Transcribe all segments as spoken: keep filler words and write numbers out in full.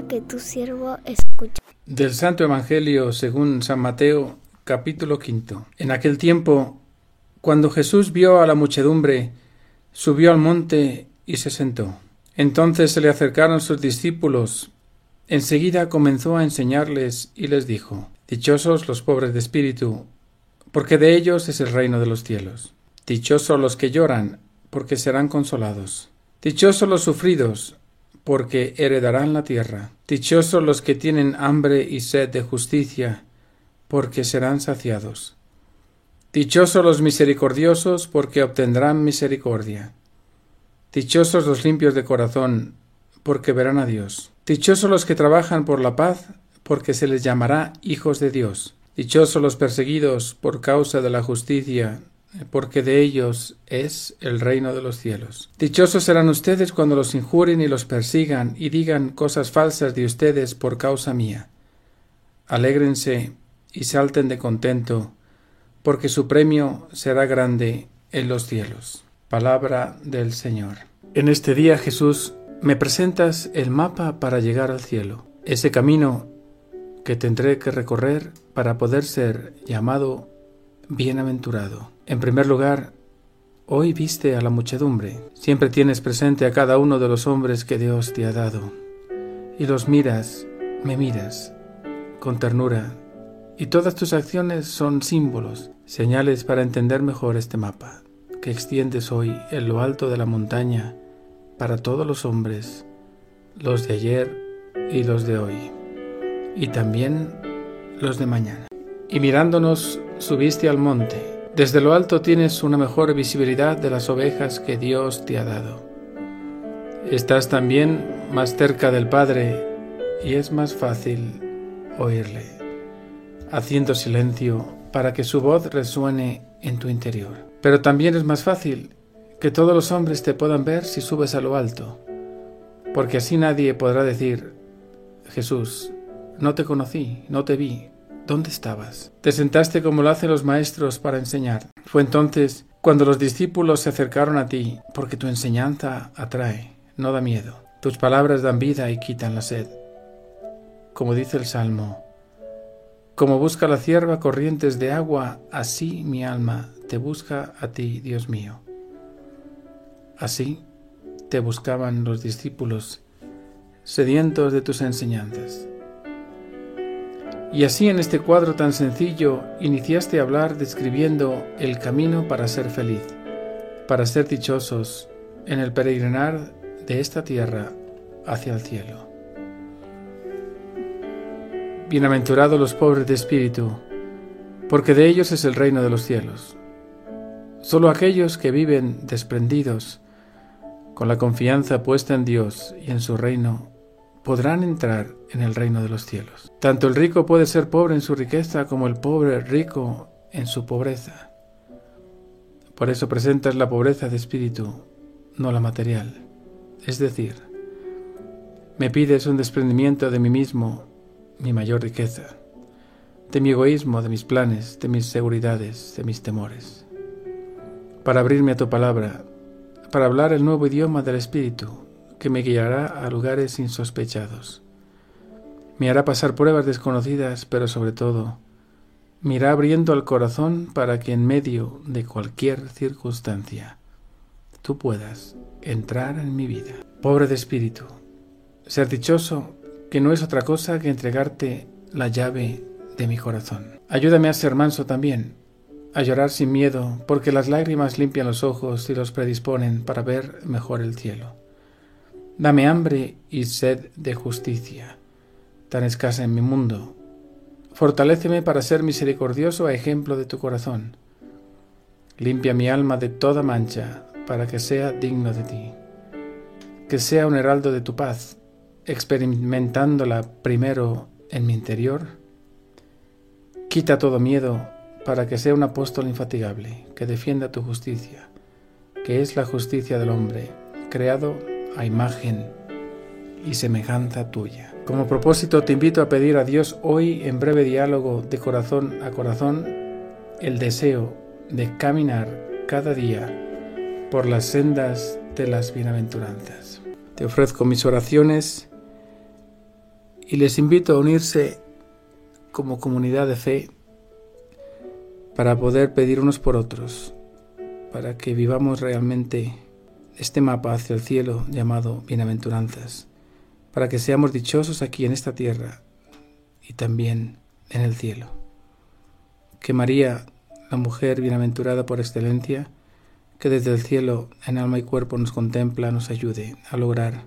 que tu siervo escucha. Del Santo Evangelio según San Mateo, capítulo quinto. En aquel tiempo, cuando Jesús vio a la muchedumbre, subió al monte y se sentó. Entonces se le acercaron sus discípulos. Enseguida comenzó a enseñarles y les dijo: Dichosos los pobres de espíritu, porque de ellos es el reino de los cielos. Dichosos los que lloran, porque serán consolados. Dichosos los sufridos, porque heredarán la tierra. Dichosos los que tienen hambre y sed de justicia, porque serán saciados. Dichosos los misericordiosos, porque obtendrán misericordia. Dichosos los limpios de corazón, porque verán a Dios. Dichosos los que trabajan por la paz, porque se les llamará hijos de Dios. Dichosos los perseguidos por causa de la justicia, porque de ellos es el reino de los cielos. Dichosos serán ustedes cuando los injurien y los persigan y digan cosas falsas de ustedes por causa mía. Alégrense y salten de contento, porque su premio será grande en los cielos. Palabra del Señor. En este día, Jesús, me presentas el mapa para llegar al cielo, ese camino que tendré que recorrer para poder ser llamado bienaventurado. En primer lugar, hoy viste a la muchedumbre. Siempre tienes presente a cada uno de los hombres que Dios te ha dado. Y los miras, me miras, con ternura. Y todas tus acciones son símbolos, señales para entender mejor este mapa, que extiendes hoy en lo alto de la montaña para todos los hombres, los de ayer y los de hoy, y también los de mañana. Y mirándonos, subiste al monte. Desde lo alto tienes una mejor visibilidad de las ovejas que Dios te ha dado. Estás también más cerca del Padre y es más fácil oírle, haciendo silencio para que su voz resuene en tu interior. Pero también es más fácil que todos los hombres te puedan ver si subes a lo alto, porque así nadie podrá decir: Jesús, no te conocí, no te vi. ¿Dónde estabas? Te sentaste como lo hacen los maestros para enseñar. Fue entonces cuando los discípulos se acercaron a ti, porque tu enseñanza atrae, no da miedo. Tus palabras dan vida y quitan la sed. Como dice el Salmo: como busca la cierva corrientes de agua, así mi alma te busca a ti, Dios mío. Así te buscaban los discípulos, sedientos de tus enseñanzas. Y así en este cuadro tan sencillo iniciaste a hablar describiendo el camino para ser feliz, para ser dichosos en el peregrinar de esta tierra hacia el cielo. Bienaventurados los pobres de espíritu, porque de ellos es el reino de los cielos. Solo aquellos que viven desprendidos, con la confianza puesta en Dios y en su reino, podrán entrar en el reino de los cielos. Tanto el rico puede ser pobre en su riqueza como el pobre rico en su pobreza. Por eso presentas la pobreza de espíritu, no la material. Es decir, me pides un desprendimiento de mí mismo, mi mayor riqueza, de mi egoísmo, de mis planes, de mis seguridades, de mis temores, para abrirme a tu palabra, para hablar el nuevo idioma del espíritu, que me guiará a lugares insospechados. Me hará pasar pruebas desconocidas, pero sobre todo, me irá abriendo el corazón para que en medio de cualquier circunstancia tú puedas entrar en mi vida. Pobre de espíritu, ser dichoso, que no es otra cosa que entregarte la llave de mi corazón. Ayúdame a ser manso también, a llorar sin miedo, porque las lágrimas limpian los ojos y los predisponen para ver mejor el cielo. Dame hambre y sed de justicia, tan escasa en mi mundo. Fortaléceme para ser misericordioso a ejemplo de tu corazón. Limpia mi alma de toda mancha, para que sea digno de ti. Que sea un heraldo de tu paz, experimentándola primero en mi interior. Quita todo miedo, para que sea un apóstol infatigable, que defienda tu justicia, que es la justicia del hombre, creado a imagen y semejanza tuya. Como propósito te invito a pedir a Dios hoy, en breve diálogo de corazón a corazón, el deseo de caminar cada día por las sendas de las bienaventuranzas. Te ofrezco mis oraciones y les invito a unirse como comunidad de fe para poder pedir unos por otros, para que vivamos realmente este mapa hacia el cielo llamado bienaventuranzas, para que seamos dichosos aquí en esta tierra y también en el cielo. Que María, la mujer bienaventurada por excelencia, que desde el cielo en alma y cuerpo nos contempla, nos ayude a lograr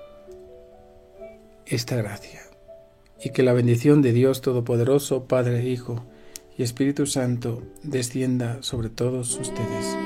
esta gracia. Y que la bendición de Dios Todopoderoso, Padre, Hijo y Espíritu Santo descienda sobre todos ustedes.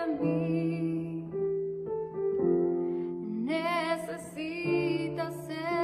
Necesita ser